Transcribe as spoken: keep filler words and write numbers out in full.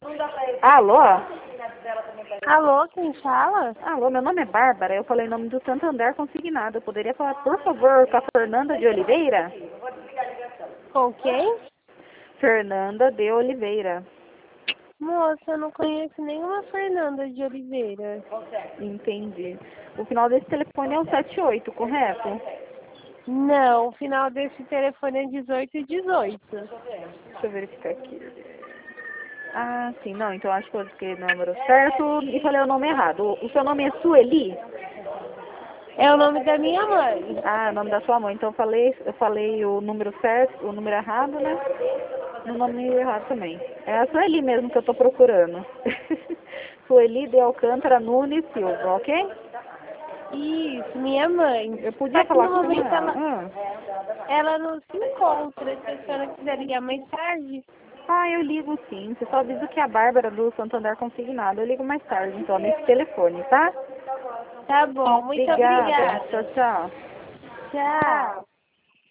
Alô? Alô, quem fala? Alô, meu nome é Bárbara, eu falei em nome do Santander Consignado. Eu poderia falar, por favor, com a Fernanda de Oliveira? Com quem? Fernanda de Oliveira. Moça, eu não conheço nenhuma Fernanda de Oliveira. Entendi. O final desse telefone é o sete oito, correto? Não, o final desse telefone é dezoito e dezoito. Deixa eu verificar aqui. Ah, sim, não, então acho que eu escrevi o número certo e falei o nome errado. O, o seu nome é Sueli? É o nome da minha mãe. Ah, o nome da sua mãe. Então eu falei, eu falei o número certo, o número errado, né? O nome errado também. É a Sueli mesmo que eu tô procurando. Sueli de Alcântara Nunes Silva, ok? Isso, minha mãe. Eu podia Só que falar no com momento ela. ela, Hum. ela não se encontra. Se a senhora quiser ligar mais tarde. Ah, eu ligo sim. Você só avisa que é a Bárbara do Santander Consignado. Eu ligo mais tarde, então, nesse telefone, tá? Tá bom, muito Obrigada. obrigada. Tchau, tchau. Tchau.